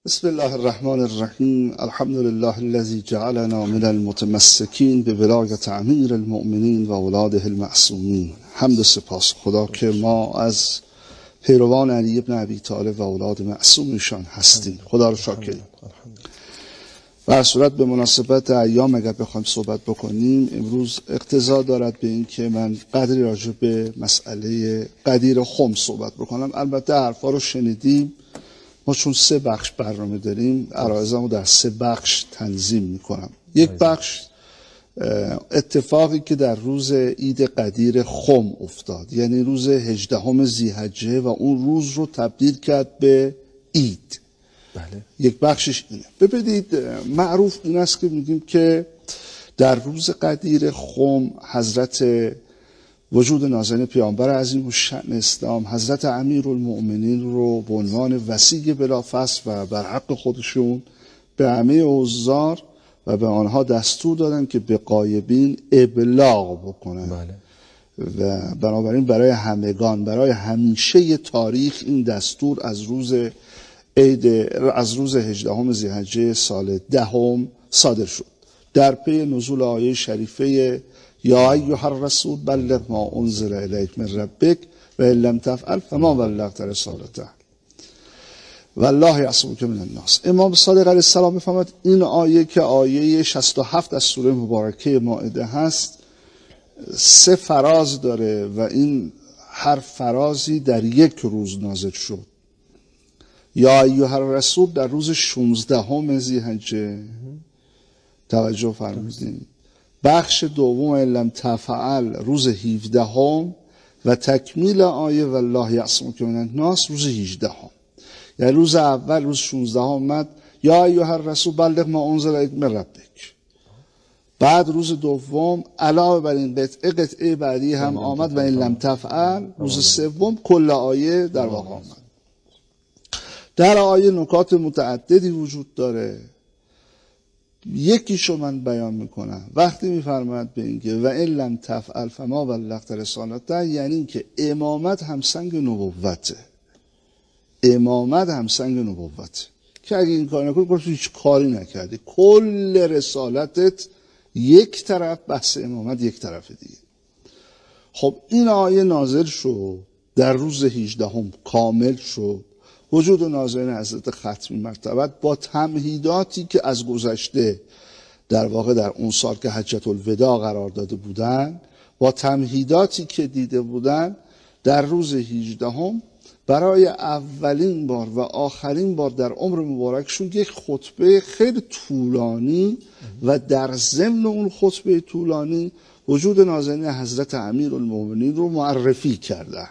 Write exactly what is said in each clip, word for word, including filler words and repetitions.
بسم الله الرحمن الرحیم. الحمد لله الذي جعلنا من المتمسکین به ولایت امیر المؤمنین و اولاده المعصومین. حمد و سپاس خدا که ما از پیروان علی ابن ابی طالب و اولاد معصومشان هستیم. خدا رو شاکریم. و هر صورت به مناسبت ایام اگر بخوایم صحبت بکنیم، امروز اقتضا دارد به این که من قدری راجع به مسئله قدیر خم صحبت بکنم. البته حرفا رو شنیدیم. ما چون سه بخش برنامه داریم، عرایضمو در سه بخش تنظیم میکنم. یک بخش اتفاقی که در روز عید قدیر خم افتاد، یعنی روز هجدهم ذی‌حجه و اون روز رو تبدیل کرد به عید. بله. یک بخشش اینه. ببینید، معروف این است که میگیم که در روز قدیر خم حضرت وجود نازنین پیامبر عظیم الشأن اسلام، حضرت امیرالمؤمنین رو به عنوان وصی بلافاصل و بر حق خودشون به همه حضار و به آنها دستور دادن که به غایبین ابلاغ بکنن. بله. و بنابراین برای همگان، برای همیشه تاریخ این دستور از روز عید از روز هجدهم ذی‌حجه سال دهم صادر شد، در پی نزول آیه شریفه یا ایها الرسول بلغ ما انزل الیک من ربک و ان لم تفعل فما بلغت رسالته والله یعصمک من الناس. امام صادق علیه السلام میفرماید این آیه که آیه شصت و هفت از سوره مبارکه مائده هست، سه فراز داره و این هر فرازی در یک روز نازل شد. یا ایها الرسول در روز شانزدهم ذی‌حجه، توجه فرمودین. بخش دوم ان لم تفعل روز هفدهم و تکمیل آیه والله یعصمک من الناس روز هجدهم. یعنی روز اول روز شانزدهم اومد یا ایها الرسول بلغ ما انزل الیک من ربک. بعد روز دوم علاوه بر این قطعه قطعه بعدی هم آمد و ان لم تفعل. روز سوم کل آیه در واقع آمد. در آیه نکات متعددی وجود داره. یکیشو من بیان میکنم. وقتی میفرماید به اینکه و ان لم تفعل فما بلغت رسالته، یعنی اینکه امامت همسنگ نبوته. امامت همسنگ نبوته که اگه این کار نکنی گفت هیچ کاری نکردی. کل رسالتت یک طرف، بحث امامت یک طرف دیگه. خب این آیه نازل شد در روز هجدهم کامل شد. وجود نازنین حضرت ختمی مرتبت با تمهیداتی که از گذشته در واقع در اون سال که حجة الوداع قرار داده بودن، با تمهیداتی که دیده بودن، در روز هجدهم برای اولین بار و آخرین بار در عمر مبارکشون یک خطبه خیلی طولانی و در ضمن اون خطبه طولانی وجود نازنین حضرت امیرالمؤمنین رو معرفی کردن.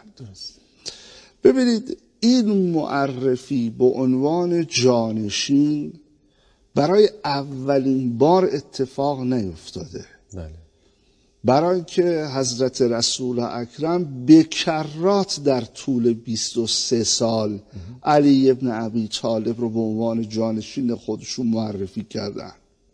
ببینید، این معرفی به عنوان جانشین برای اولین بار اتفاق نیفتاده. بله. برای که حضرت رسول اکرم به کرات در طول بیست و سه سال علی ابن ابی طالب رو به عنوان جانشین خودشون معرفی کردن.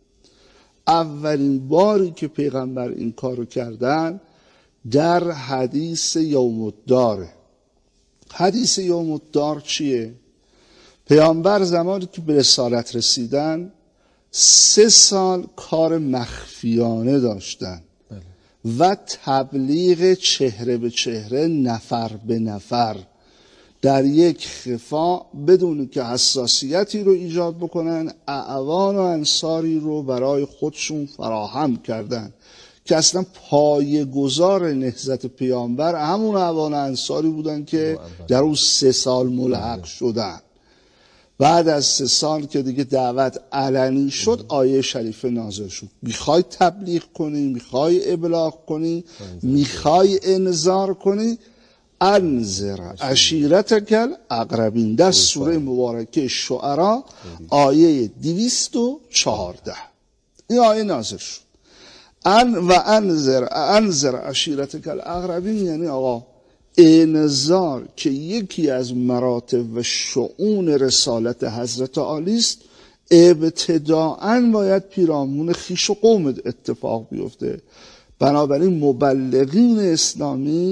اولین باری که پیغمبر این کارو کردن در حدیث یوم الداره. حدیث یوم الدار چیه؟ پیامبر زمانی که به رسالت رسیدن سه سال کار مخفیانه داشتن و تبلیغ چهره به چهره، نفر به نفر، در یک خفا، بدون که حساسیتی رو ایجاد بکنن، اعوان و انصاری رو برای خودشون فراهم کردن که اصلا پایه‌گذار نهضت پیامبر همون اعوان انصاری بودن که در اون سه سال ملحق شدن. بعد از سه سال که دیگه دعوت علنی شد، آیه شریفه نازل شد. میخوای تبلیغ کنی، میخوای ابلاغ کنی، میخوای انذار کنی، انذر عشیرتک الاقربین. در سوره مبارکه شعراء آیه دویست و چهارده این آیه نازل شد. ان و انذر انذر عشیرتک الاقربین، یعنی آقا انذار که یکی از مراتب و شؤون رسالت حضرت علی است، ابتداءً باید پیرامون خویش و قوم اتفاق بیفته. بنابراین مبلغین اسلامی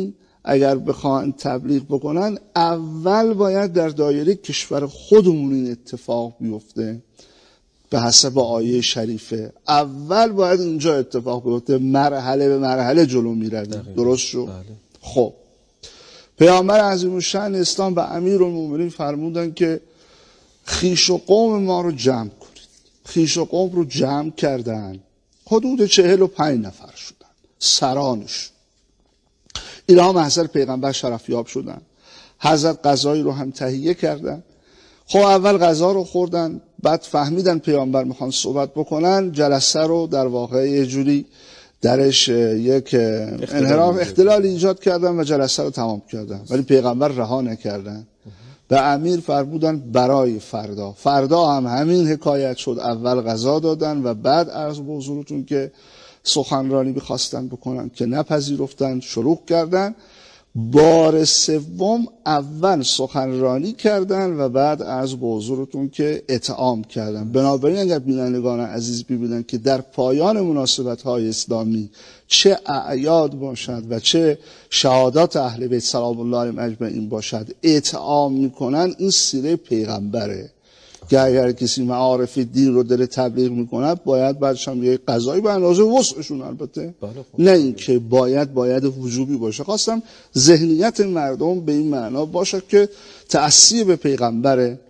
اگر بخوان تبلیغ بکنن اول باید در دایره کشور خودمون این اتفاق بیفته. به حسب آیه شریفه اول باید اینجا اتفاق بیفته، مرحله به مرحله جلو میرویم. درست شد؟ بله. خب پیامبر عظیم الشأن اسلام و امیرالمومنین فرمودن که خویش و قوم ما رو جمع کنید. خویش و قوم رو جمع کردن، حدود چهل و پنج نفر شدن سرانش. اینها محضر پیغمبر شرفیاب شدن. حضرت غذایی رو هم تهیه کردن. خب اول غذا رو خوردن، بعد فهمیدن پیامبر میخوان صحبت بکنن، جلسه رو در واقع یه جوری درش یک انحراف اختلال ایجاد کردن و جلسه رو تمام کردن، ولی پیغمبر رها نکردن. به امیر فرمودن برای فردا. فردا هم همین حکایت شد، اول غذا دادن و بعد عرض به حضورتون که سخنرانی بخواستن بکنن که نپذیرفتن، شروع کردن. بار سوم اول سخنرانی کردن و بعد عرض به حضورتون که اطعام کردن. بنابراین اگر بینندگان عزیز ببینن که در پایان مناسبت‌های اسلامی چه اعیاد باشد و چه شهادات اهل بیت سلام الله علیهم اجمعین باشد اطعام میکنن، این سیره پیغمبره که اگر کسی معارف دین رو دل تبلیغ میکنه باید بعدش هم یه قضایی به اندازه وسعشون، البته نه اینکه باید باید وجوبی باشه. خواستم ذهنیت مردم به این معنا باشه که تأثیر به پیغمبره.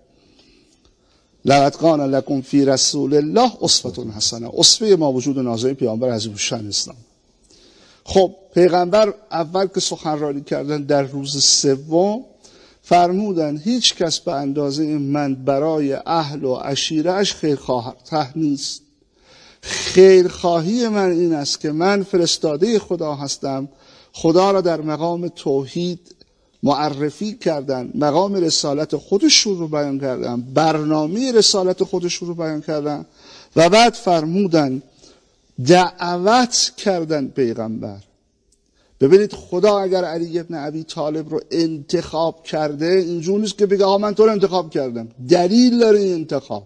لقد کان لکم فی رسول الله اسوة حسنه، اسوه ما وجود نازل پیامبر عظیم الشأن اسلام. خب پیغمبر اول که سخنرانی کردن در روز سوم فرمودن هیچ کس به اندازه من برای اهل و عشیره‌اش خیرخواه نیست. خیرخواهی من این است که من فرستاده خدا هستم. خدا را در مقام توحید معرفی کردن، مقام رسالت خودشون رو بیان کردن، برنامه رسالت خودشون رو بیان کردن و بعد فرمودن دعوت کردن پیغمبر. ببینید خدا اگر علی ابن ابی طالب رو انتخاب کرده اینجور نیست که بگه آها من تو رو انتخاب کردم، دلیل داره این انتخاب.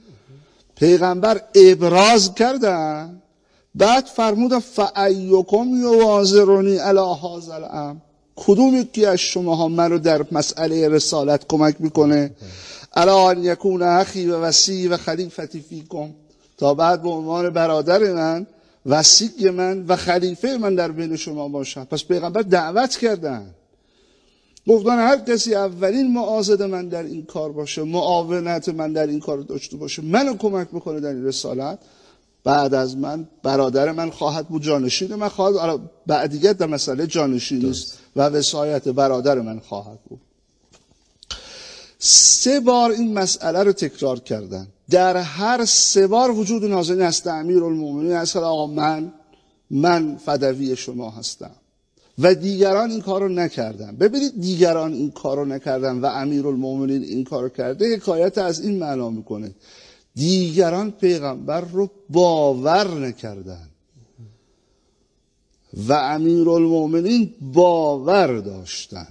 پیغمبر ابراز کردن، بعد فرمودن فایکم یوازرونی علی هذا الامر، کدوم یکی از شماها منو در مسئله رسالت کمک میکنه؟ الا ان یکون اخی و وصی و خلیفتی فیکم، تا بعد به عنوان برادر من، وصی من و خلیفه من در بین شما باشم. پس پیغمبر دعوت کردن، گفتن هر کسی اولین معاضد من در این کار باشه، معاونت من در این کار داشته باشه، منو کمک بکنه در این رسالت، بعد از من برادر من خواهد بود، جانشین من خواهد، بعدیت در مسئله جانشین است و وصایت برادر من خواهد بود. سه بار این مسئله رو تکرار کردن. در هر سه بار وجود نازنین هست امیرالمومنین هست آقا من من فدوی شما هستم و دیگران این کار رو نکردن. ببینید دیگران این کار رو نکردن و امیرالمومنین این کار رو کرده، حکایت از این معنا میکنه دیگران پیغمبر رو باور نکردن و امیرالمومنین باور داشتن.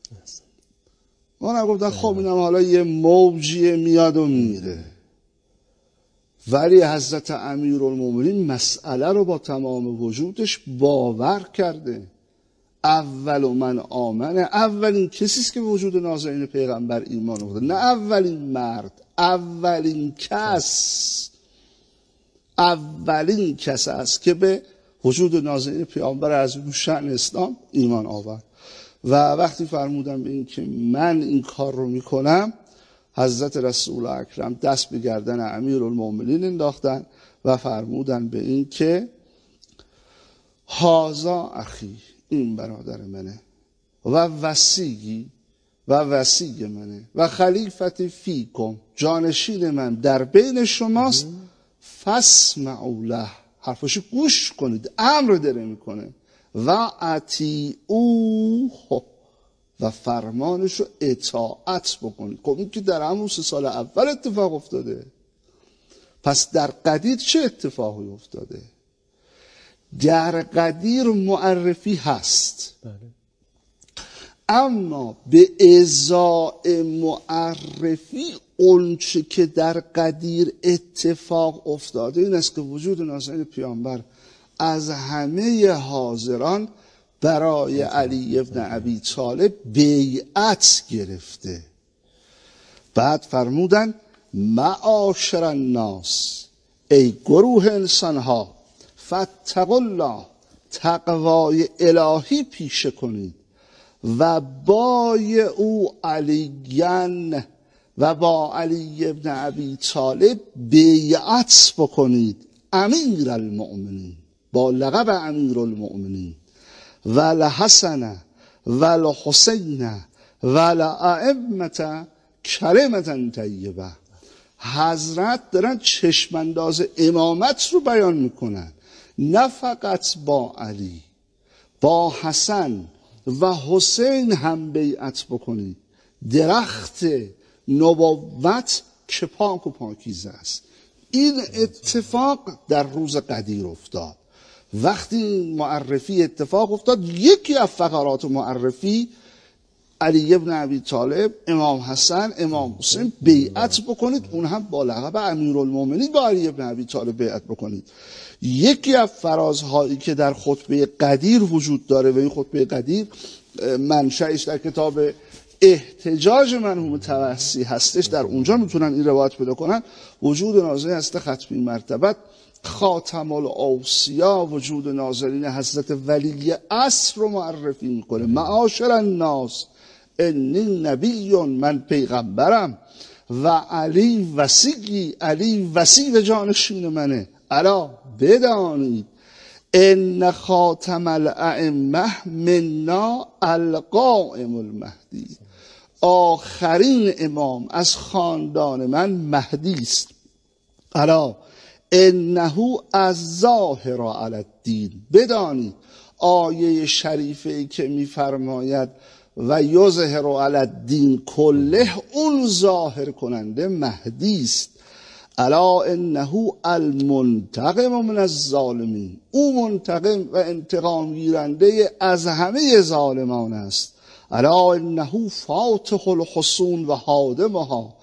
ما نگفتن خب اینم حالا یه موجیه میاد و میره، ولی حضرت امیرالمومنین مسئله رو با تمام وجودش باور کرده. اول من آمنه، اولین کسیست که وجود نازنین پیغمبر ایمان آورده، نه اولین مرد، اولین کس اولین کس است که به وجود نازنین پیامبر عظیم الشأن اسلام ایمان آورد. و وقتی فرمودم به این که من این کار رو میکنم، حضرت رسول اکرم دست به گردن امیرالمومنین انداختن و فرمودن به این که هازا اخی، این برادر منه و وصی و وصی منه و خلیفت فیکم، جانشین من در بین شماست. فاسمعوا له، حرفش گوش کنید، امر داره میکنه، و اطیعوه، و فرمانش رو اطاعت بکنید. خب این که در همون سه سال اول اتفاق افتاده، پس در قدیر چه اتفاقی افتاده؟ در قدیر معرفی هست، بله. اما به ازای معرفی اونچه که در قدیر اتفاق افتاده این است که وجود نازنین پیامبر از همه حاضران برای علی ابن ابی طالب بیعت گرفته. بعد فرمودن معاشر الناس، ای گروه انسانها، فاتقوا الله، تقوای الهی پیشه کنید، و با او علیین، و با علی ابن ابی طالب بیعت بکنید، امیر المؤمنین، با لقب امیر المؤمنین، و لحسن و لحسین و لائمه کلمة طیبه. حضرت دارن چشمانداز امامت رو بیان میکنن، نه فقط با علی، با حسن و حسین هم بیعت بکنید. درخت نبوت که پاک و پاکیزه است. این اتفاق در روز قدیر افتاد. وقتی معرفی اتفاق افتاد، یکی از فقرات معرفی علی ابن ابی طالب، امام حسن، امام حسین بیعت بکنید، اون هم با لقب امیرالمومنین با علی ابن ابی طالب بیعت بکنید. یکی از فرازهایی که در خطبه قدیر وجود داره و این خطبه قدیر منشأش در کتاب احتجاج مرحوم توسی هستش، در اونجا میتونن این روایت پیدا کنن، وجود نازل هست ختمی مرتبت خاتم الاوصیا، وجود ناظرین حضرت ولی عصر رو معرفی میکنه. معاشر الناس انی نبی، من پیغمبرم، و علی وصی، علی وصی جانشین منه. الا بدانید ان خاتم الائمه منا القائم المهدی، آخرین امام از خاندان من مهدی است. الا انه الظاهر علی الدین، بدانید آیه شریفه که میفرماید و یظهر علی الدین کله، اون ظاهر کننده مهدی است. الا انه المنتقم من الظالمین، او منتقم و انتقام گیرنده از همه ظالمان است. الا انه فاتح الحصون و هادمها،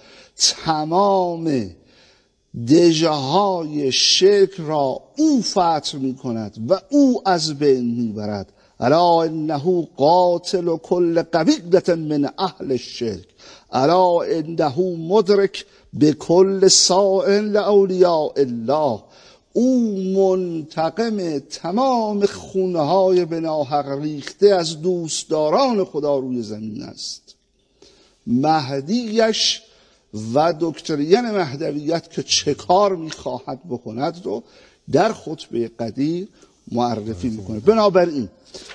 تمام دژه های شرک را او فتح می کند و او از بین می برد. الا انه قاتل کل قبیله من اهل الشرک، الا انه مدرک بكل سائل لاولیاء الله، او منتقم تمام خونه های به ناحق ریخته از دوستداران خدا روی زمین است. مهدیش و دکترین مهدویت که چه کار میخواهد بکند رو در خطبه قدیر معرفی میکنه. بنابراین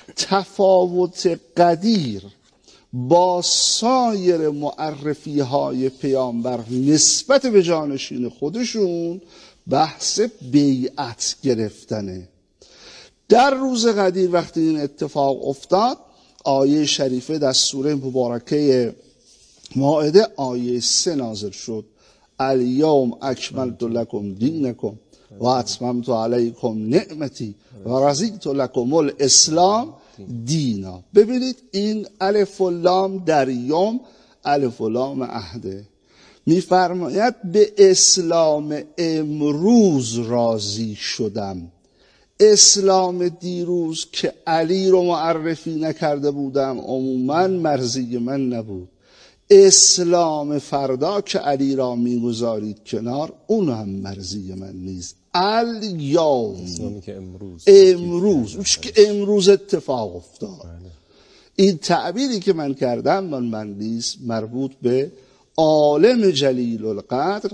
تفاوت قدیر با سایر معرفی های پیامبر نسبت به جانشین خودشون بحث بیعت گرفتنه. در روز قدیر وقتی این اتفاق افتاد، آیه شریفه در سوره مبارکه مائده آیه سه نازل شد: الیوم اکملت لکم دینکم و اتممت علیکم نعمتی و رضیت لکم الاسلام دینا. ببینید این الف و لام در یوم الف و لام عهده، میفرماید به اسلام امروز راضی شدم. اسلام دیروز که علی رو معرفی نکرده بودم عموما مرضی من نبود. اسلام فردا که علی را میگذارید کنار، اون هم مرضی من نیست. الیوم، اسلامی که امروز امروز اون که امروز اتفاق افتاد. این تعبیری که من کردم من من نیست، مربوط به عالم جلیل القدر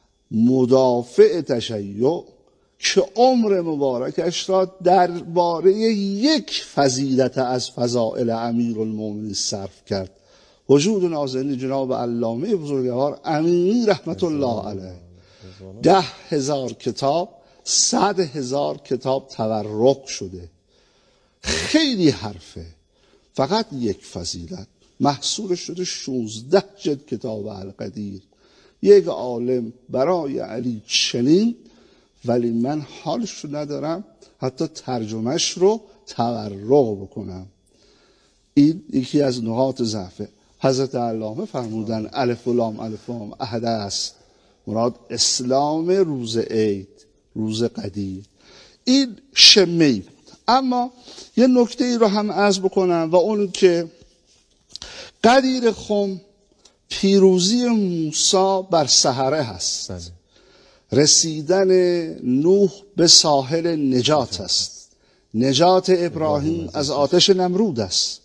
مدافع تشیع که عمر مبارکش را درباره یک فضیلت از فضائل امیرالمومنین صرف کرد. وجود نازنین جناب علامه بزرگوار امینی رحمت الله علیه، ده هزار کتاب، صد هزار کتاب تورق شده، خیلی حرفه، فقط یک فضیلت محصول شده شونزده جلد کتاب القدیر. یک عالم برای علی چنین، ولی من حالش رو ندارم حتی ترجمهش رو تورق بکنم. این یکی از نقاط ضعفه. حضرت علامه فرمودن الف و لام الف و لام عهد است، مراد اسلام روز عید، روز قدیر. این شمی بود. اما یه نکته ای رو هم عرض بکنم و اون که قدیر خم پیروزی موسی بر سحره هست، رسیدن نوح به ساحل نجات است، نجات ابراهیم از آتش نمرود است،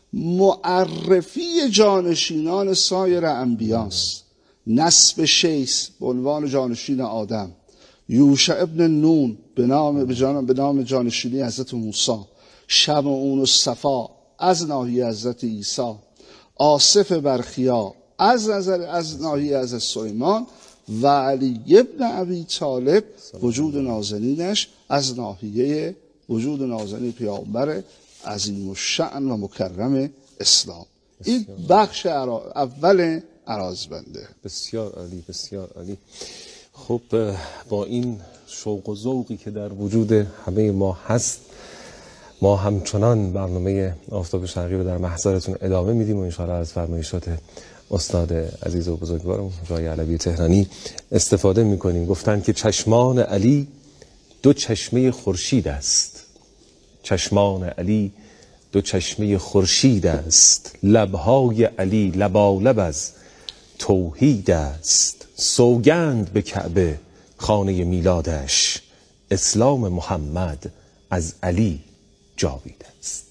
معرفی جانشینان سایر انبیاست، نسب شیس به عنوان جانشین آدم، یوشع ابن نون به نام به جان به نام جانشینی حضرت موسی، شمعون و صفا از ناحیه حضرت عیسی، آصف برخیا از نظر از ناحیه حضرت سلیمان و علی ابن ابی طالب وجود نازنینش از ناحیه وجود نازنین پیامبر عظیم الشأن و مکرم اسلام. این بخش اول عرازبنده. بسیار عالی، بسیار عالی. خب با این شوق و ذوقی که در وجود همه ما هست، ما همچنان برنامه آفتاب شرقی رو در محضرتون ادامه میدیم و انشاءالله از فرمایشات استاد عزیز و بزرگوارم جای علوی تهرانی استفاده میکنیم. گفتن که چشمان علی دو چشمه خورشید است، چشمان علی دو چشمه خورشید است، لبهای علی لبالب از توحید است، سوگند به کعبه خانه میلادش، اسلام محمد از علی جاوید است.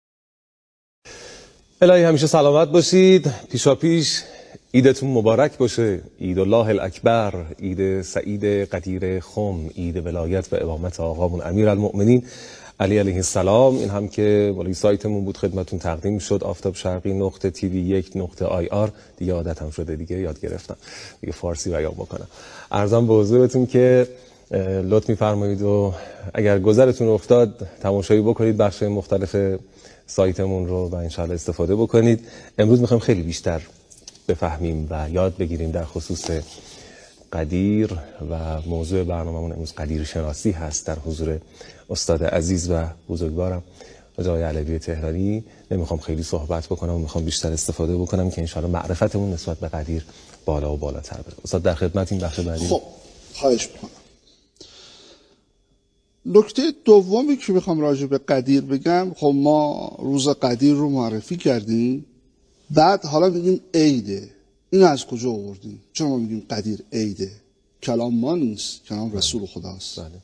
الهی همیشه سلامت باشید. پیشا پیش عیدتون مبارک باشه، عید الله الاکبر، عید سعید قدیر خم، عید ولایت و امامت آقامون امیرالمؤمنین علی علیه السلام. این هم که بالای سایتمون بود خدمتون تقدیم شد، آفتاب شرقی نقطه تیوی یک نقطه آی آر. دیگه عادتم شده، دیگه یاد گرفتم دیگه فارسی بیان بکنم. عرضم به حضورتون که لطف می‌فرمایید و اگر گذرتون افتاد تماشایی بکنید بخش مختلف سایتمون رو و انشاءالله استفاده بکنید. امروز می‌خوایم خیلی بیشتر بفهمیم و یاد بگیریم در خصوص قدیر و موضوع برنامه‌مون امروز قدیر شناسی هست در حضور استاد عزیز و بزرگوارم جای علوی تهرانی. نمیخوام خیلی صحبت بکنم و میخوام بیشتر استفاده بکنم که انشاءالله معرفتمون نسبت به قدیر بالا و بالاتر بره. استاد در خدمت این بخش بعدی. خب خواهش میکنم. نکته دومی که میخوام راجع به قدیر بگم، خب ما روز قدیر رو معرفی کردیم، بعد حالا میگیم عیده. این از کجا آوردیم؟ چرا ما میگیم قدیر عیده؟ کلام ما نیست، کلام رسول خداست. بله.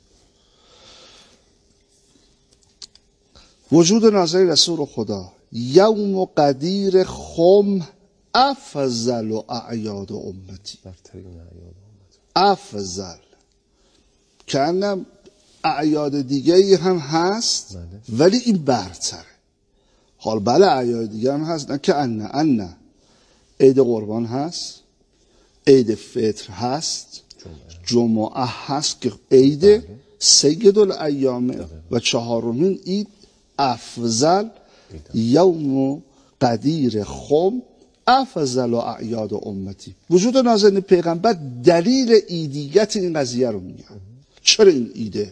وجود ناظر رسول خدا، یوم قدیر خم افضل و اعیاد امتی، افضل که انم اعیاد دیگه هم هست بله. ولی این برتره. حال بله اعیاد دیگه هم هست، نه که انه انه عید قربان هست، عید فطر هست، جمعه, جمعه هست که عید بله. سید الایامه بله. و چهارمین عید افضل یوم قدیر خم افضل و اعیاد امتی. وجود نازنین پیغمبر دلیل ایدیت این قضیه رو میگه. چرا این ایده؟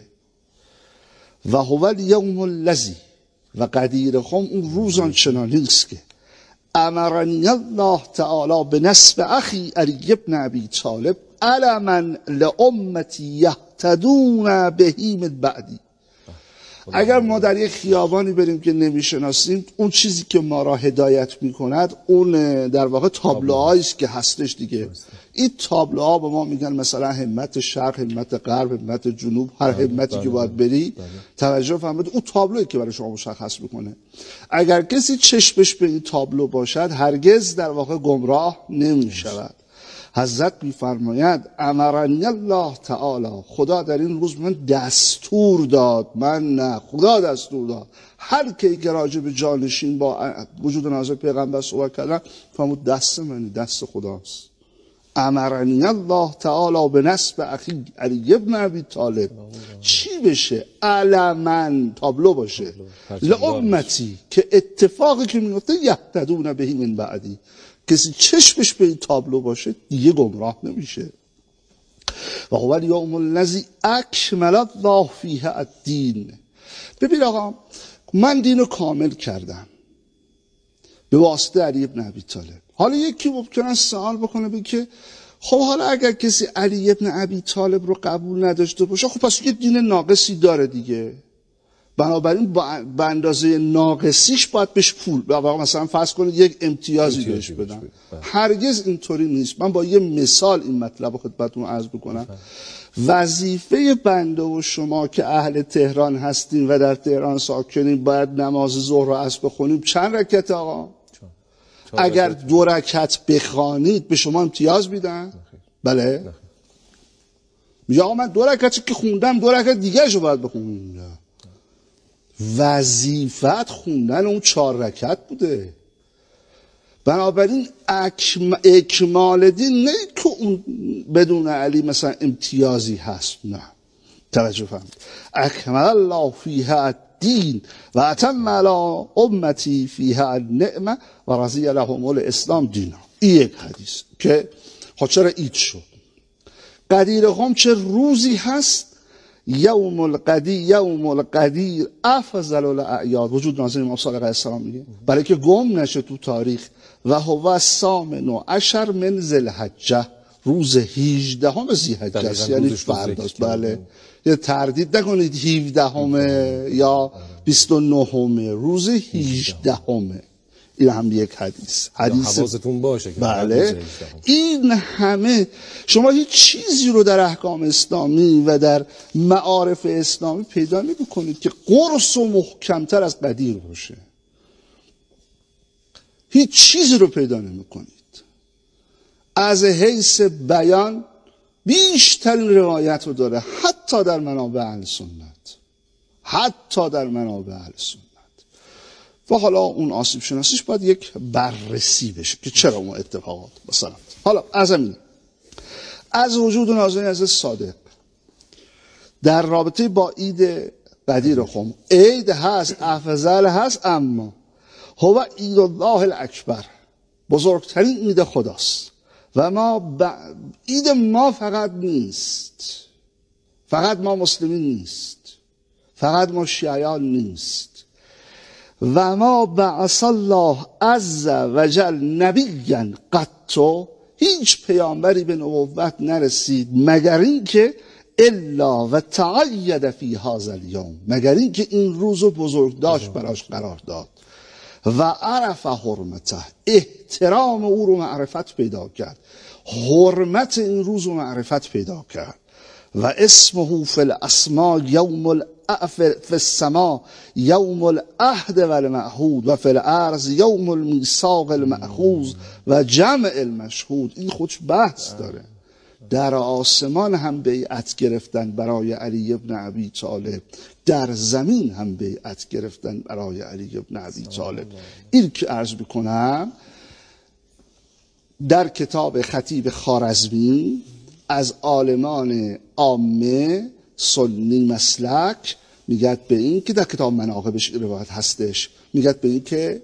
و هو الیوم الذی و قدیر خم اون روزان چنانی است که امرنی الله تعالی به نسب اخی علی ابن ابی طالب علما لامتی یهتدون بهی من بعدی. اگر ما در یک خیابانی بریم که نمیشناسیم، اون چیزی که ما را هدایت میکند اون در واقع تابلوهایی است که هستش دیگه. این تابلوها به ما میگن مثلا همت شرق، همت غرب، همت جنوب، هر همتی که باید بری توجه فرمایید. اون تابلویی که برای شما مشخص میکنه. اگر کسی چشمش به این تابلو باشد هرگز در واقع گمراه نمیشود. حضرت میفرماید امرنی الله تعالی، خدا در این روز من دستور داد، من نه خدا دستور داد. هر کی که راجع به جانشین با وجود نازل پیغمبر صحبت کردن فرمود دست من دست خداست. امرنی الله تعالی به نسب اخی علی ابن ابی طالب چی بشه؟ علما تابلو باشه لامتی که اتفاقی که میفته یهتدون بهی من بعدی. کسی چشمش به این تابلو باشه دیگه گمراه نمیشه. و هو الیوم الذی اکمل الله فیه الدین. ببین آقا، من دین رو کامل کردم به واسطه علی ابن ابی طالب. حالا یکی ممکنه سوال بکنه بگه که خب حالا اگر کسی علی ابن ابی طالب رو قبول نداشته باشه، خب پس یه دین ناقصی داره دیگه. بنابراین با به اندازه ناقصیش باید بهش پول مثلا فرض کنید یک امتیازی بهش بدم. هرگز اینطوری نیست. من با یه مثال این مطلب رو خدمتتون عرض بکنم. وظیفه بنده و شما که اهل تهران هستین و در تهران ساکنین باید نماز ظهر و عصر بخونیم. چند رکعت آقا؟ اگر دو رکعت بخوانید به شما امتیاز میدن؟ بله. میگه آقا من دو رکعتی که خوندم دو رکعت دیگه شو باید بخونم. وظیفت خوندن اون چهار رکعت بوده. بنابراین اکم... اکمال دین نه که اون بدون علی مثلا امتیازی هست. نه، توجه فرمایید. اکمل الله فیها الدین و اتم علی امتی فیها النعمه و رضی لهم الاسلام دینا. این یک حدیث که خب چرا عید شد. قدیر خم چه روزی هست؟ یوم القدیر یوم القدیر افضل الاعیاد. وجود نازل امام صادق علیه السلام میگه برای که گم نشه تو تاریخ. و هو الثامن عشر من ذی الحجه. روز هجدهم ذی‌حجه است، یعنی فرداست. بله، یه تردید نکنید هفدهم یا بیست و نهم، روز هجدهم. این هم یک حدیث. حدیث حواستون باشه که بله. این همه شما هیچ چیزی رو در احکام اسلامی و در معارف اسلامی پیدا نمی کنید که قرص و محکمتر از قدیر باشه. هیچ چیزی رو پیدا نمی کنید. از حیث بیان بیشترین روایت رو داره، حتی در منابع اهل سنت، حتی در منابع اهل سنت. و حالا اون آسیب شناسیش باید یک بررسی بشه که چرا اون اتفاقات مثلا. حالا از همین از وجود نازل حضرت صادق در رابطه با عید قدیر خم، عید هست، افضل هست، اما هو عید الله الاکبر، بزرگترین عید خداست. و ما ب... عید ما فقط نیست، فقط ما مسلمین نیست، فقط ما شیعیان نیست. و ما بعث الله عز وجل نبیا قط، هیچ پیامبری به نبوت نرسید مگر اینکه الا و تعید فی هذا اليوم، مگر اینکه این روز رو بزرگ داشت براش قرار داد. و عرف حرمته، احترام او رو معرفت پیدا کرد، حرمت این روز رو معرفت پیدا کرد. و اسمه فی الاسماء یوم العفو فی السماء یوم العهد و المعهود و فی الارض یوم المیثاق المأخوذ و جمع المشهود. این خودش بحث داره. در آسمان هم بیعت گرفتن برای علی ابن ابی طالب، در زمین هم بیعت گرفتن برای علی ابن ابی طالب. این که عرض بکنم در کتاب خطیب خوارزمی از عالمان عامه سنی مسلک میگد به این که در کتاب مناقبش روایت هستش، میگد به این که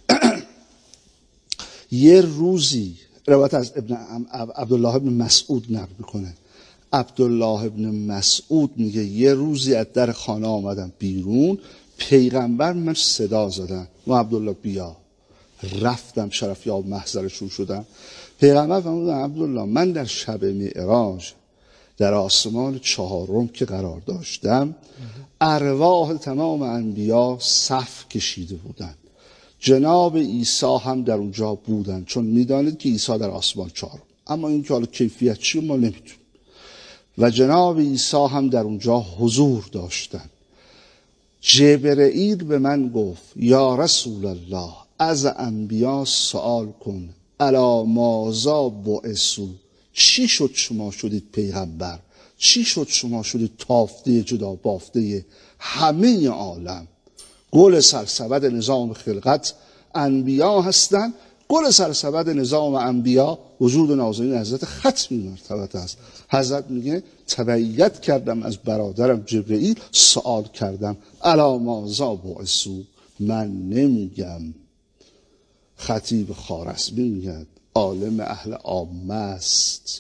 یه روزی روایت از ابن عبدالله ابن مسعود نقل میکنه. عبدالله ابن مسعود میگه یه روزی از در خانه آمدم بیرون، پیغمبر من صدا زدن و عبدالله بیا. رفتم شرفیاب محضرشون شدم. پیغمبر فرمودن عبدالله من در شب معراج در آسمان چهارم که قرار داشتم، ارواح تمام انبیا صف کشیده بودن، جناب عیسی هم در اونجا بودن، چون میدانید که عیسی در آسمان چهارم، اما این که حالا کیفیت چی ما نمیدونیم. و جناب عیسی هم در اونجا حضور داشتن. جبرئیل به من گفت یا رسول الله از انبیا سوال کن، الا ماذا بعثوا، چی شد شما شدید پیغمبر، چی شد شما شدید تافته جدا بافته همه عالم. گل سرسبد نظام خلقت انبیا هستن، گل سرسبد نظام انبیا وجود نازلین حضرت ختمی مرتبت است. حضرت میگه تبعیت کردم از برادرم جبرئیل، سوال کردم الا ماذا بعثوا. من نمیگم، خطیب خوارزمی میگه، عالم اهل عامه است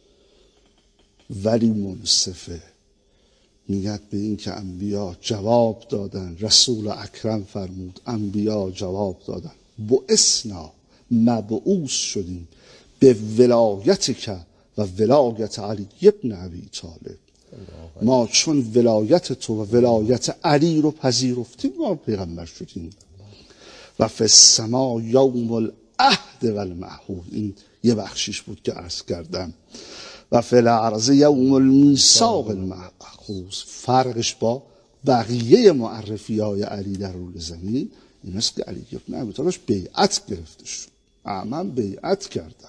ولی منصفه، میگه به این که انبیا جواب دادن، رسول اکرم فرمود انبیا جواب دادن بعثنا، مبعوث شدیم به ولایت که و ولایت علی ابن ابی طالب. ما چون ولایت تو و ولایت علی رو پذیرفتیم ما پیغمبر شدیم. و فی السما یوم العهد و المعهود، این یه بخشیش بود که عرض کردم. و فی الارض یوم المیثاق المأخوذ. فرقش با بقیه معرفی های علی در روی زمین این است که علی گفت نه بتاش بیعت گرفته شد، همه بیعت کردن،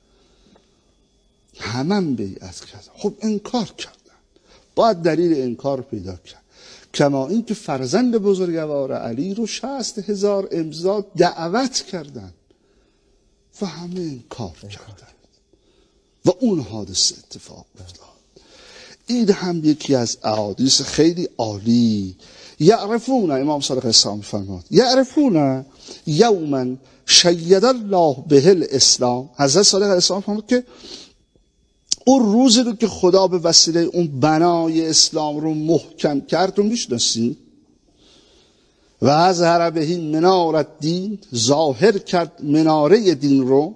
همه بیعت کردن. خب انکار کردن، باید دلیل انکار پیدا کرد. کما این که فرزند بزرگوار علی رو شصت هزار امضا دعوت کردن و همه انکار کردن و اون حادثه اتفاق افتاد. این هم یکی از احادیث خیلی عالی. یعرفون، امام صادق اسلام فرمود یعرفون یوما شید الله به الاسلام. حضرت صادق اسلام فرمود که اون روزی رو که خدا به وسیله اون بنای اسلام رو محکم کرد رو میشناسید. و از هربهی منارت دین، ظاهر کرد مناره دین رو.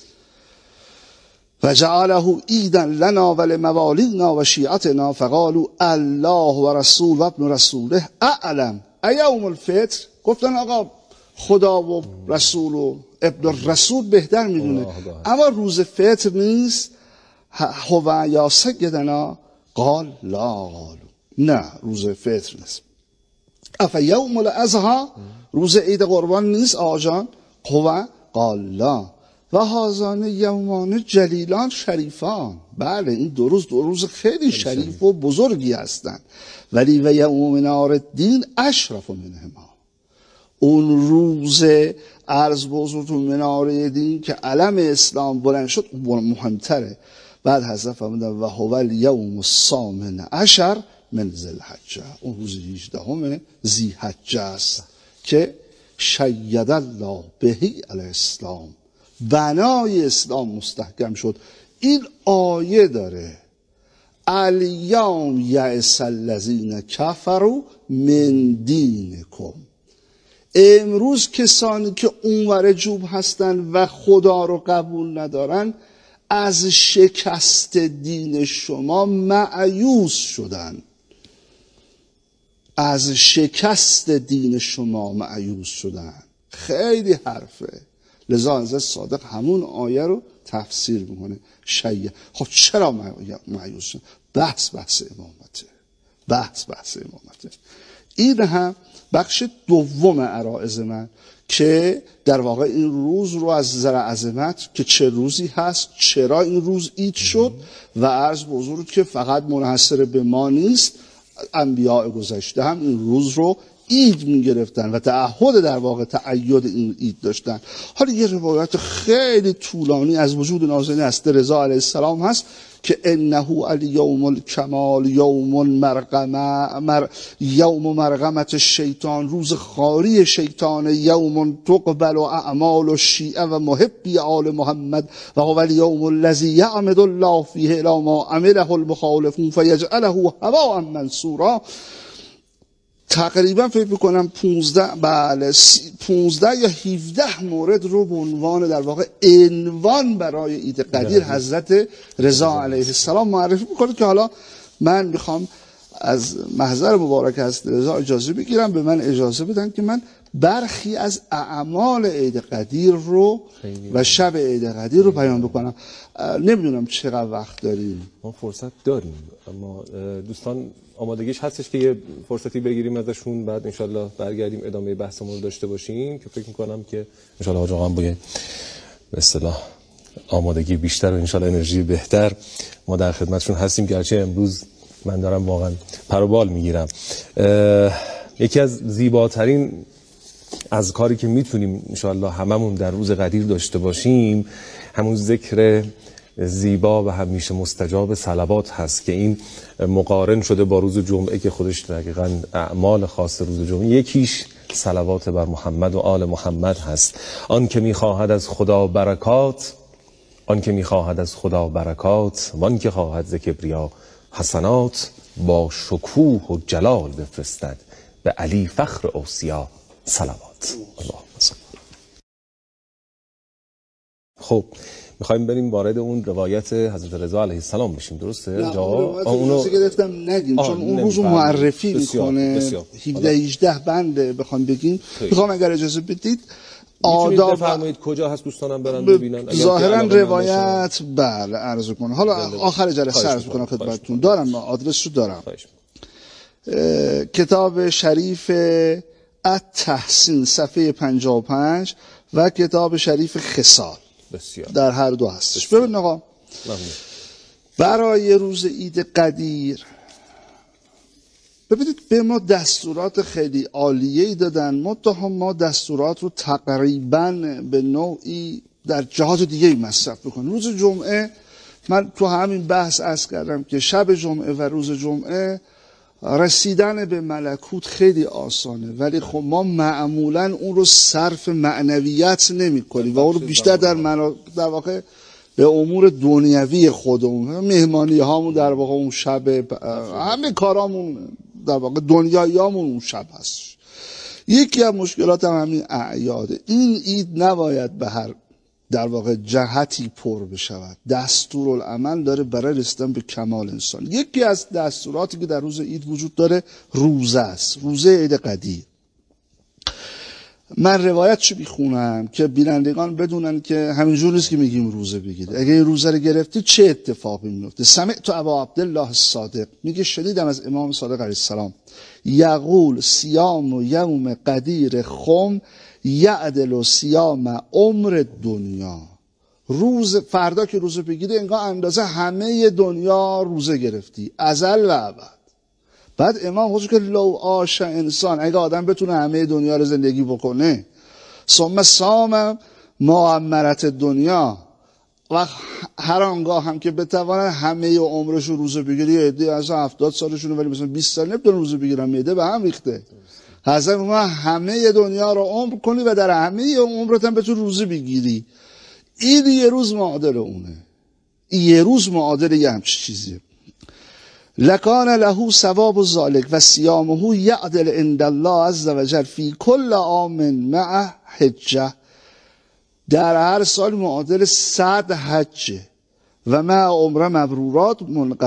و جعله عیدا لنا و لموالینا و شیعتنا فقالوا الله و رسول و ابن رسوله اعلم ایوم الفطر. گفتن آقا خدا و رسول و ابن رسول بهتر میدونه، اما روز فطر نیست. هو یا سیدنا قال لا قالو، نه روز فطر نیست. اف یوم الاضحی، روز عید قربان نیست آجان؟ هو قال لا. و هازان یومان جلیلان شریفان. بله این دو روز دو روز خیلی شریف و بزرگی هستند، ولی و یوم منار الدین اشرف منهما. اون روز عرض بزرگتون مناره دین که علم اسلام بلند شد مهمتره. بعد حضرت فرمودن و هو الیوم الثامن عشر من ذوالحجه، اون روز هجدهم ذی‌حجه است که شید الله بهی الاسلام، بنای اسلام مستحکم شد. این آیه داره الیوم یئس الذین کفروا من دینکم. امروز کسانی که اونور جوب هستن و خدا رو قبول ندارن از شکست دین شما مایوس شدن، از شکست دین شما مایوس شدن. خیلی حرفه. لذا حضرت صادق همون آیه رو تفسیر میکنه شیعه. خب چرا مایوس شدن؟ بحث بحث امامته، بحث بحث امامته. این هم بخش دوم عرائض من که در واقع این روز رو از نظر عظمت که چه روزی هست، چرا این روز عید شد و عرض بزرگ که فقط منحصر به ما نیست، انبیاء گذشته هم این روز رو عید می گرفتن و تعهد در واقع تعید این عید داشتن. حالا یه روایت خیلی طولانی از وجود نازنین است رضا علیه السلام هست که انه الیوم الکمال یوم مرقمه مر یوم مرقمت الشیطان، روز خاری شیطان، یوم تقبل و اعمال و شیعه و محبی آل محمد و هو الیوم الذی یعمد الله فیه الی ما عمله المخالفون فیجعله هباء منثورا. تقریبا فکر میکنم پونزده بله پونزده یا هفده مورد رو به عنوان در واقع عنوان برای عید قدیر حضرت رضا علیه السلام معرفی میکنه که حالا من میخوام از محضر مبارک حضرت رضا اجازه بگیرم، به من اجازه بدن که من برخی از اعمال عید قدیر رو و شب عید قدیر رو بیان بکنم. نمیدونم چقدر وقت داریم. ما فرصت داریم، اما دوستان آمادگیش هستش که یه فرصتی بگیریم ازشون، بعد انشالله برگردیم ادامه بحثمون رو داشته باشیم که فکر میکنم که انشالله حاج آقا هم با به اصطلاح آمادگی بیشتر و انشالله انرژی بهتر ما در خدمتشون هستیم. گرچه امروز من دارم واقعا پر و بال میگیرم. یکی از زیباترین از کاری که میتونیم انشالله هممون در روز قدیر داشته باشیم همون ذکر زیبا و همیشه مستجاب صلوات هست که این مقارن شده با روز جمعه که خودش دقیقاً اعمال خاص روز جمعه یکیش صلوات بر محمد و آل محمد هست. آن که میخواهد از خدا برکات، آن که میخواهد از خدا برکات، وان که خواهد ز کبریا حسنات، با شکوه و جلال بفرستد به علی فخر اوصیا صلوات. اللهم صل. خب میخوایم بریم وارد اون روایت حضرت رضا علیه السلام بشیم، درسته؟ نه جا اونو گرفتم نگیم چون اون روزو معرفی میکنه هفده هجده بنده بخوام بگیم. میخوام اگر اجازه بدید آداب بفرمایید کجا هست دوستانم برن ببینن. ظاهرا روایت بله عرض کنم، حالا آخر جلسه عرض میکنم خدمتتون. دارم آدرس رو دارم. کتاب شریف التحسین صفحه پنجاه و پنج و کتاب شریف خصال بسیار در هر دو هستش. ببین آقا برای روز عید قدیر ببینید به ما دستورات خیلی عالیه‌ای دادن، منتها ما دستورات رو تقریباً به نوعی در جهات دیگه مصرف بکنیم. روز جمعه من تو همین بحث عرض کردم که شب جمعه و روز جمعه رسیدن به ملکوت خیلی آسانه، ولی خب ما معمولاً اون رو صرف معنویت نمی کنیم و اون رو بیشتر در, منا... در واقع به امور دنیوی خودمون، مهمانی هامون در واقع اون شب، همه کارامون در واقع دنیاییامون اون شب هست. یکی از مشکلات هم همین اعیاده. این عید نباید به هر در واقع جهتی پر بشود. دستورالعمل داره برای رسیدن به کمال انسان. یکی از دستوراتی که در روز عید وجود داره روزه است، روزه عید قدیر. من روایت چی میخونم که بینندگان بدونن که همینجور نیست که میگیم روزه بگیرید. اگه این روزه رو گرفتی چه اتفاقی میفته؟ سمعت ابا عبدالله الصادق میگه شنیدم از امام صادق علیه السلام یقول صیام و یوم قدیر خم یعدل صیام عمر دنیا. روز فردا که روزه بگیری انگار اندازه همه دنیا روزه گرفتی، ازل و ابد. بعد امام خودش که لو عاش انسان، اگه آدم بتونه همه دنیا رو زندگی بکنه، ثم صام معمرت دنیا، و هر آنگاه هم که بتواند همه عمرش رو روزه بگیری. عده از هفتاد سالشونه ولی مثلا بیست سال نمیتونه روزه بگیرن، معده به هم ریخته. حضرت ما همه دنیا رو عمر کنی و در همه عمرت هم بتونی روزه بگیری. این یه روز معادل اونه، یه روز معادل یه همچی چیزیه. لکان له ثواب ذلک و صیامه یعدل عند الله عز وجل فی کل عام مع حجه. در هر سال معادل صد حجه و مع عمره مبرورات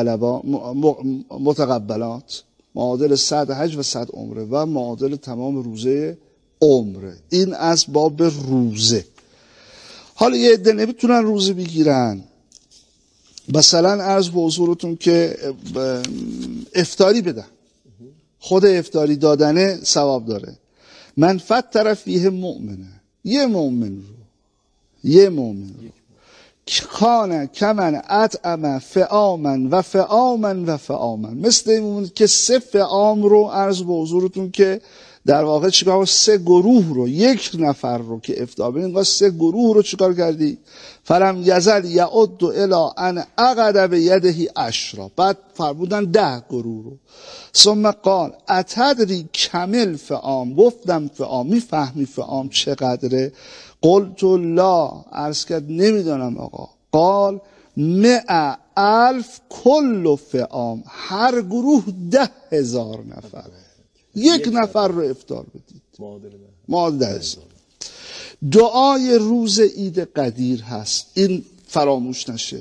متقبلات. معادل صد حج و صد عمره و معادل تمام روزه عمره. این از باب روزه. حالا یه عده نمیتونن روزه بگیرن، مثلا عرض به حضورتون که افطاری بدن. خود افطاری دادنه ثواب داره. من فطر فیه مؤمنه، یه مؤمن رو یه مؤمن رو کانه کمن اطعم فعامن و فعامن و فعامن، مثل این که سه فعام رو عرض به حضورتون که در واقع چیکار، سه گروه رو، یک نفر رو که افطار بدین، سه گروه رو چیکار کردی؟ فلم یزل یعد الی ان عقد بیده عشرا. بعد فرمودن ده گروه رو. ثم قال اتدری کمل فعام، گفتم فعام، میفهمی فعام چقدره؟ قلت لا، عرض کرد نمیدانم آقا. قال مئة الف کل فعام، هر گروه ده هزار نفره، یک نفر رو افطار بدید، معادل ده هزار. دعای روز عید قدیر هست، این فراموش نشه.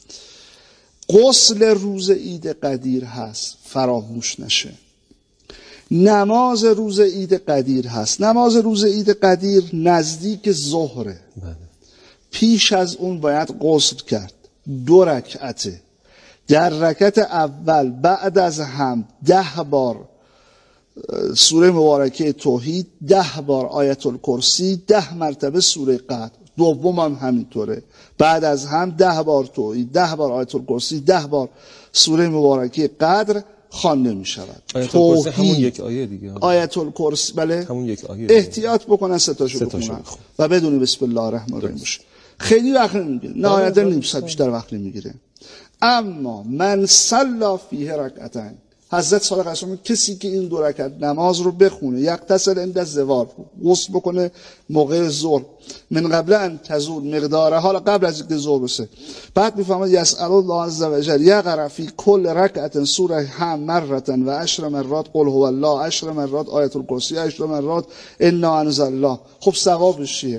غسل روز عید قدیر هست، فراموش نشه. نماز روز عید قدیر هست. نماز روز عید قدیر نزدیک ظهره. پیش از اون باید غسل کرد. دو رکعته. در رکعت اول بعد از هم ده بار سوره مبارکه توحید، ده بار آیت الکرسی، ده مرتبه سوره قدر. دوم هم همینطوره، بعد از هم ده بار توحید، ده بار آیت الکرسی، ده بار سوره مبارکه قدر خوانده می شود. آیت الکرسی همون یک آیه دیگه. آیت الکرسی بله، همون یک آیه. احتیاط بکنن ستاشو بخونن و بدونی بسم الله الرحمن الرحیم باشه. خیلی وقت نمیگیره، نهایتا نیم ساعت بیشتر وقت نمیگیره. اما من صلا فیه رکعتین، حضرت صادق علیه السلام کسی که این دو رکعت نماز رو بخونه، یغتسل عند الزوال، غسل بکنه موقع ظهر، من قبل ان تزول مقداره، حالا قبل از اینکه ظهر بشه، بعد میفهمه یسأل الله عز وجل یقرأ فی کل رکعت سوره هم مرتن و عشر مرات قل هو الله، عشر مرات آیت الکرسی، عشر مرات انا انزلناه. خب ثوابش چیه؟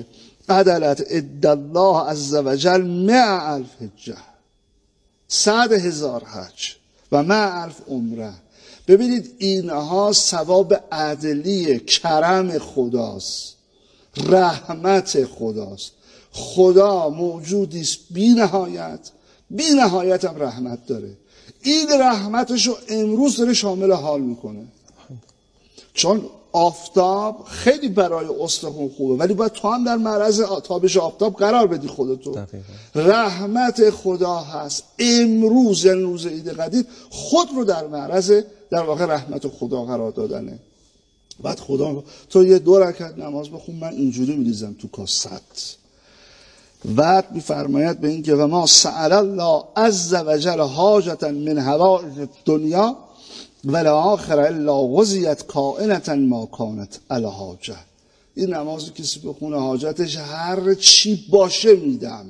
قدلت عد الله عز وجل مع الف حجه، صد هزار حج و مع الف عمره. ببینید اینها ثواب عدلی کرم خداست، رحمت خداست. خدا موجودی است بی نهایت، بی نهایت هم رحمت داره. این رحمتش رو امروز داره شامل حال میکنه، چون آفتاب خیلی برای استخوان خوبه، ولی باید تو هم در معرض تابش آفتاب قرار بدی خودتو. رحمت خدا هست امروز، یعنی روز عید قدیر، خود رو در معرض در واقع رحمت خدا قرار دادنه. بعد خدا تو یه دو رکعت نماز بخون، من اینجوری میریزم تو کاست. بعد میفرماید به این که و ما سأل الله عز وجل حاجتا من حوائج دنیا والآخرة الا وضعت کائنة ما کانت علی حاجه. این نماز کسی بخونه حاجتش هر چی باشه میدم.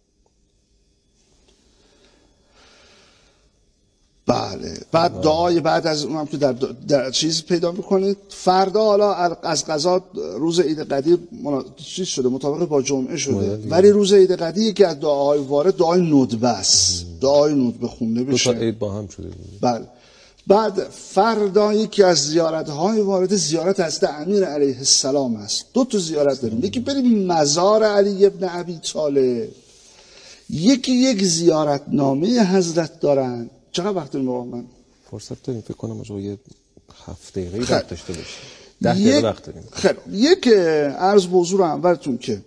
بله. بعد دعای بعد از اونم که در, در چیز پیدا میکنید. فردا حالا از قضا روز عید قدیر چیز شده، مطابق با جمعه شده، ولی روز عید قدیر که از دعاهای وارد دعای ندبه است، دعای ندبه خونده بشه. دو تا عید با هم شده. بله. بعد فردا یکی از زیارت‌های وارد زیارت حضرت امیر علیه السلام است. دو تا زیارت داریم، یکی بریم مزار علی ابن ابی طالب، یکی یک زیارتنامه حضرت دارن. چقدر وقت داریم واقعا؟ من فرصت داریم فکر کنم آقا یه هفت دقیقه وقت داشته باشیم. ده دقیقه وقت داریم. خیلی یک عرض به حضور اولتون که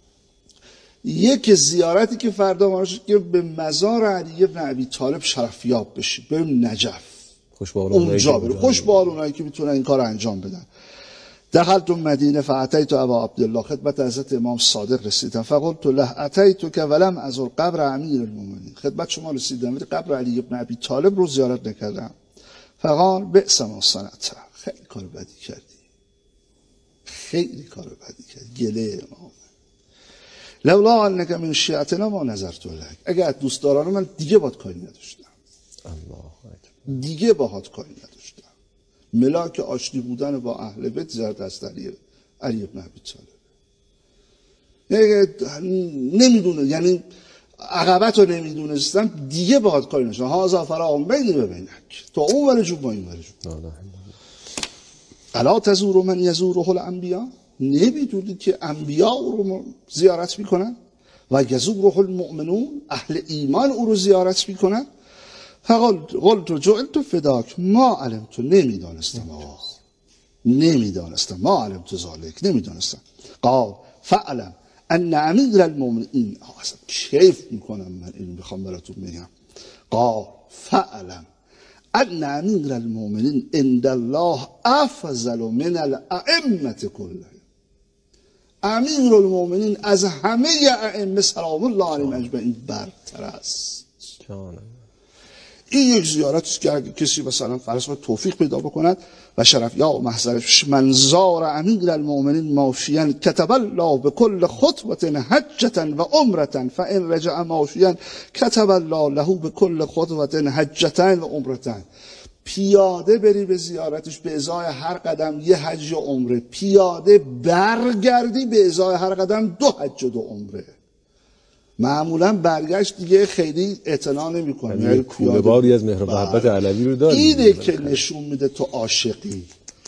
یک زیارتی که فردا ما شد که به مزار علی ابن ابی طالب شرفیاب بشیم، بریم نجف، خوش به حال اونجا بریم، خوش به حال اونایی که میتونن این کار انجام بدن. دخلت مدینه فاتیت ابا عبدالله، خدمت حضرت امام صادق رسیدم. فقلت له اتیت که ولم ازور قبر امیر المؤمنین، خدمت شما رسیدم ولی قبر علی ابن ابی طالب رو زیارت نکردم. فقال بئس ما صنعت، خیلی کار بدی کردی، خیلی کار بدی کردی، گله امام. لولا انک من شیعتنا ما نظرت لک، اگر دوست داران من دیگه باهات کاری نداشتم، الله دیگه باهات کاری نداشتم. ملاک آشتی بودن با اهل بیت زیارت از علی علی ابن ابی طالب. نمیدونه، یعنی عقبت رو نمیدونستم، دیگه باهات کاری نداشتم. هازا فراغ بینی و بینک، تو اون ور جو با این ور جو. الا تزور من یزوره الانبیا، نمیدونی که انبیا رو زیارت میکنن و یزوره المؤمنون، اهل ایمان او رو زیارت میکنن. فقلت قلت جعلت فداک ما علمت، نمیدانستم آقا، نمیدانستم، ما علمت ذالک، نمیدانستم. قال فعلم ان امیر المؤمنین، اصلا کیف میکنم من اینو بخوام براتون بگم. قال فعلم ان امیر المؤمنین عند الله افضل من الائمه كلهم، امیر المؤمنین از همه ائمه سلام الله علیهم اجمعین برتر است. این یک زیارت است که اگه کسی مثلا فرض کنید توفیق پیدا بکند و شرف یا محضرش من زار امیر المؤمنین ماشیاً کتب الله بكل خطوة حجة و عمرة فان رجع ماشیاً کتب الله له بكل خطوة حجة و عمرة. پیاده بری به زیارتش به ازای هر قدم یه حج و عمره، پیاده برگردی به ازای هر قدم دو حج و دو عمره. معمولا برگشت دیگه خیلی اعتنا نمی‌کنه، یعنی کوله باری از مهر و محبت علوی رو داری. اینه که نشون میده تو عاشقی،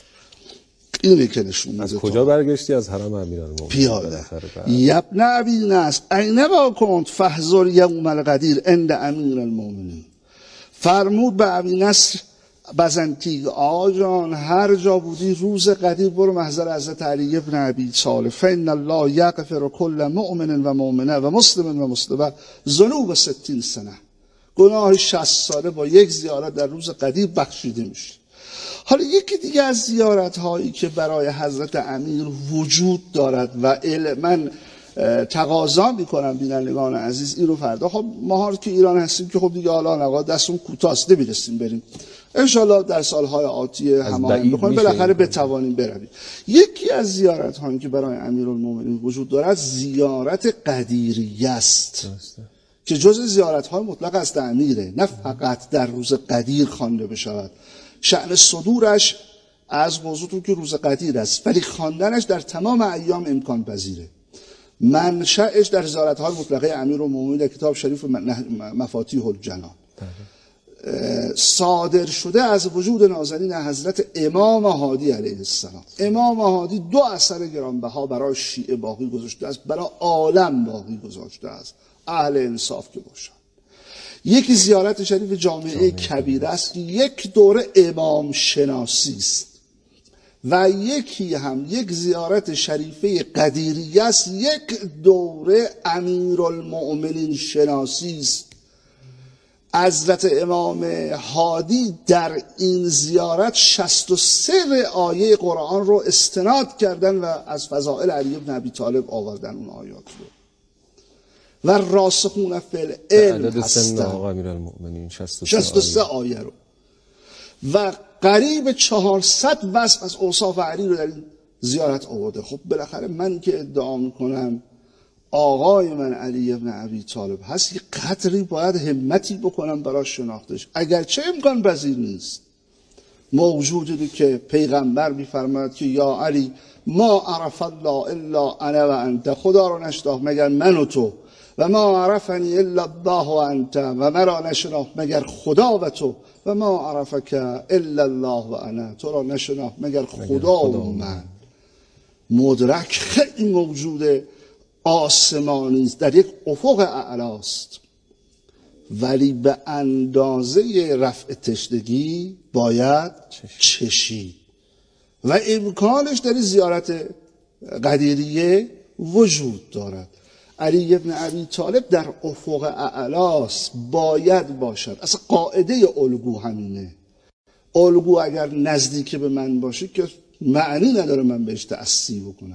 اینه که نشون میده. از کجا برگشتی؟ از حرم امیرالمومنین پیاده. یبن ابی نصر این با کنت فحذر یوم القدیر عند امیرالمومنین، فرمود به ابی نصر بزنتی آقا جان هر جا بودی روز قدیر برو محضر حضرت علی ابن ابی طالب، فإن الله یغفر کل مؤمن و مؤمنه و مسلم و مسلمه ذنوب ستین سنه، گناه شصت ساله با یک زیارت در روز قدیر بخشیده میشه. حالا یکی دیگه از زیارت هایی که برای حضرت امیر وجود دارد و من تقاضا میکنم بینندگان عزیز این رو فردا، خب ما که ایران هستیم که خب دیگه حالا نقا دستون کوتاست نمیرسیم بریم، انشالله در سالهای آتی هماهنگ بکنیم بالاخره بتوانیم برویم. یکی از زیارت هایی که برای امیرالمومنین وجود دارد زیارت قدیریه است که جز زیارت های مطلق از امیره، نه فقط در روز قدیر خوانده بشود. شأن صدورش از موضوعتون که روز قدیر است ولی خواندنش در تمام ایام امکان پذیره. منشأش در زیارت‌های مطلقه امیرالمومنین در کتاب شریف مفاتیح الجنان صادر شده از وجود نازنین حضرت امام هادی علیه السلام. امام هادی دو اثر گرانبها برای شیعه باقی گذاشته است، برای عالم باقی گذاشته است، اهل انصاف که باشن. یکی زیارت شریف جامعه کبیره است که یک دوره امام شناسی است و یکی هم یک زیارت شریفه قدیریه است، یک دوره امیرالمؤمنین شناسی است. حضرت امام هادی در این زیارت شصت و سه آیه قرآن رو استناد کردن و از فضائل علی بن ابی طالب آوردن اون آیات رو و راسخون فی العلم هستن. شصت و سه آیه رو و قریب چهارصد وصف از اوصاف علی رو در این زیارت آورده. خب بالاخره من که ادعا میکنم آقای من علی ابن ابی طالب هست، یه قدری باید همتی بکنم برای شناختش، اگرچه امکان پذیر نیست. موجودی که پیغمبر میفرماید که یا علی ما عرف الله الا انا و انت، خدا رو نشناخت مگر من و تو، و ما عرفنی الا الله و انت، و مرا نشناخت مگر خدا و تو، و ما عرفک الا الله و انا، تو را نشناخت مگر خدا و من. مدرک خیلی موجوده آسمانی است، در یک افق اعلاست، ولی به اندازه رفع تشنگی باید چشید و امکانش در زیارت قدیریه وجود دارد. علی ابن ابی طالب در افق اعلاست، باید باشد. اصلا قاعده الگو همینه. الگو اگر نزدیک به من باشه که معنی نداره من بهش تأسی بکنم.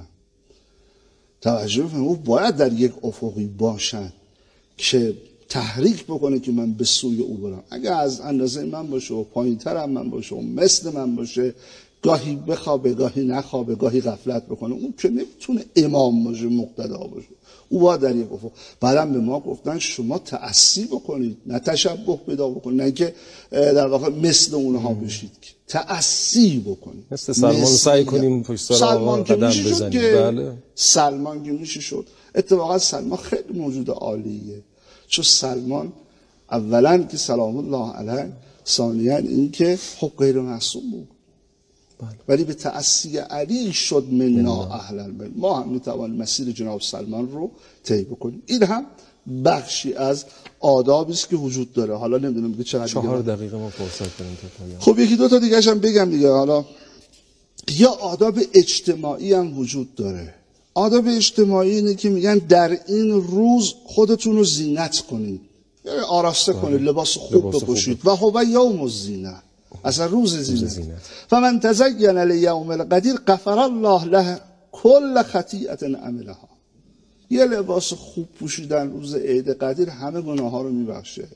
توجه بفرمایید، او باید در یک افقی باشد که تحریک بکنه که من به سوی او برم. اگر از اندازه من باشه و پایین‌تر هم من باشه و مثل من باشه، گاهی بخوابه گاهی نخوابه گاهی غفلت بکنه، اون که نمیتونه امام باشه، مقتدا باشه. او باید در یک افق. بعدم به ما گفتن شما تأسی بکنید، نه تشبه پیدا بکنید، نه که در واقع مثل اونها بشید، که تأسی بکنید. مثل سلمان سعی کنیم پشت سر آقا قدم بزنیم. بله. سلمان که میشه شد. اتفاقا سلمان خیلی موجود عالیه، چون سلمان اولا که سلام الله علیه، ثانیا این که خب غیر معصوم بود، ولی به تأسی علی شد منا اهل البیت. ما هم میتوانیم مسیر جناب سلمان رو طی بکنیم. این هم بخشی از آدابی است که وجود داره. حالا نمیدونم دیگه چقدر چهار دقیقه ما فرصت کنیم تا پایان. خب یکی دو تا دیگه هم بگم دیگه. حالا یا آداب اجتماعی هم وجود داره. آداب اجتماعی اینه که میگن در این روز خودتون رو زینت کنید، یعنی آراسته کنید، لباس خوب بپوشید. و هو یوم الزینه، اصلا روز زینت. فمن تزین لیوم القدیر غفر الله له کل خطیئه عملها. یه لباس خوب پوشیدن روز عید قدیر همه گناه ها رو میبخشه.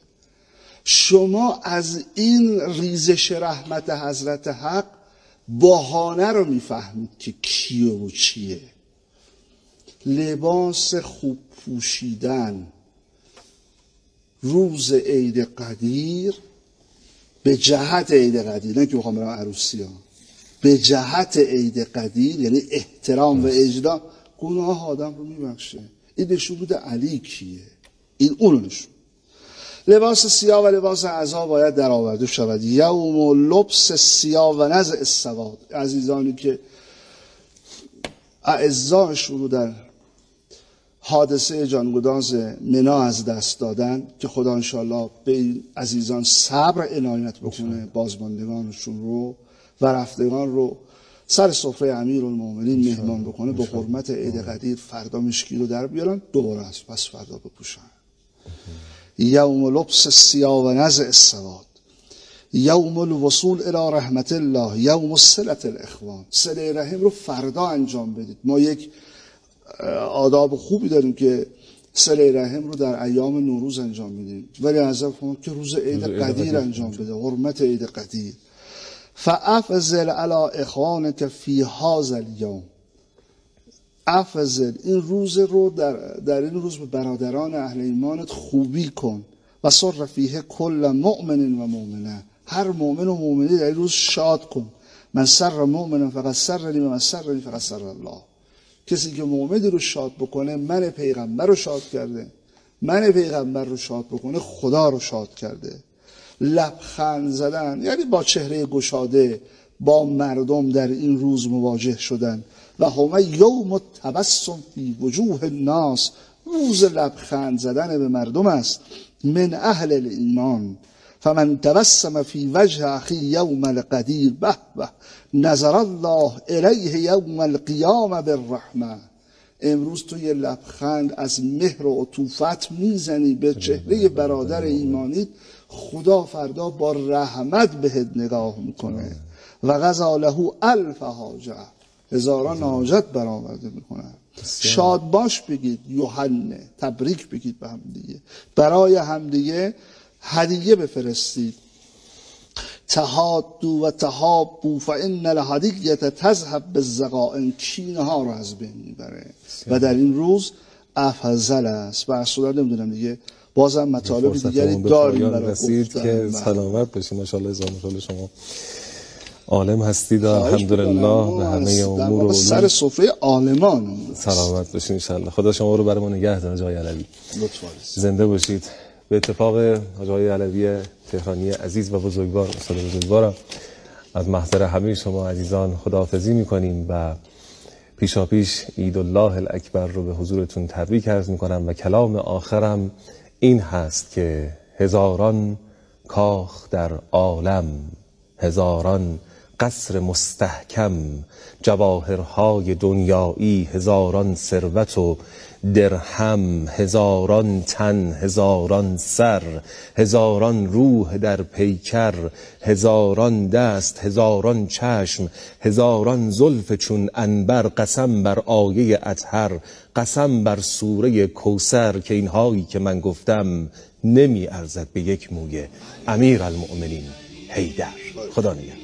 شما از این ریزش رحمت حضرت حق بهانه رو میفهمید که کیه و چیه. لباس خوب پوشیدن روز عید قدیر به جهت عید قدیر، نه که بخوام برم عروسی ها، به جهت عید قدیر یعنی احترام و اجلال، گناه آدم رو میبخشه. این نشون بوده علی کیه، این اونو نشون. لباس سیاه و لباس عزا باید در آورده شود. یوم لبس سیاه و نزع السواد. عزیزانی که اعزایشون رو در حادثه جانگداز منا از دست دادن، که خدا انشاءالله به این عزیزان صبر عنایت بکنه، بازماندگانشون رو و رفتگان رو سر سفره امیرالمومنین مهمان بکنه، به حرمت عید قدیر فردا مشکی رو در بیارن، دوباره از پس فردا بپوشن. یوم لبس سیاه و نزع السواد، یوم الوصول الی رحمت الله، یوم صلة الاخوان. صله رحم رو فردا انجام بدید. ما یک آداب خوبی داریم که صله رحم رو در ایام نوروز انجام میدیم، ولی حضرت فرمود که روز عید قدیر انجام بده، حرمت عید قدیر. فافضل علی اخوانک فی هذا اليوم. افضل، این روز رو در, در این روز به برادران اهل ایمانت خوبی کن. و سر فیه کل مؤمن و مؤمنه، هر مؤمن و مؤمنی در این روز شاد کن. من سر مؤمن فقط سرنی و من سرنی فقط سر الله. کسی که مومدی رو شاد بکنه من پیغمبر رو شاد کرده، من پیغمبر رو شاد بکنه خدا رو شاد کرده. لبخند زدن یعنی با چهره گشاده با مردم در این روز مواجه شدن. و همه یوم التبسم فی وجوه الناس، روز لبخند زدن به مردم است. من اهل الایمان فمن تبسم فی وجه اخی یوم القدیر به به نظر الله الیه یوم القیامه بالرحمه. امروز تو یه لبخند از مهر و عطوفت میزنی به چهره برادر ایمانیت، خدا فردا با رحمت بهت نگاه میکنه. و قضا له الف حاجه، هزاران حاجت برآورده میکنه. شاد باش بگید، یوحنه، تبریک بگید به همدیگه، برای همدیگه هدیه بفرستید. تهادوا و تهابوا فان الهدیه تذهب بالذغائن، کینه ها رو از بین میبره و در این روز افضل است. و اصلا نمیدونم دیگه بازم مطالب دیگری داریم برای رسید که سلامت باشید. ماشاءالله هزار شما عالم هستید الحمدلله به همه امور و سر سفره عالمان سلامت باشید ان شاء الله. خدا شما رو برای ما نگه داره. حاج علوی زنده باشید. به اتفاق حاج علوی تهرانی عزیز و بزرگوار، استاد بزرگوارم، از محضر همه شما عزیزان خداحافظی می‌کنیم و پیشا پیش عید الله الاکبر رو به حضورتون تبریک عرض می‌کنم و کلام آخرم این هست که هزاران کاخ در عالم، هزاران قصر مستحکم، جواهرهای دنیایی، هزاران ثروت و درهم، هزاران تن، هزاران سر، هزاران روح در پیکر، هزاران دست، هزاران چشم، هزاران زلف چون عنبر، قسم بر آیه اطهر، قسم بر سوره کوثر که اینهایی که من گفتم نمی ارزد به یک مویه. امیرالمؤمنین حیدر. خدا نگهدار.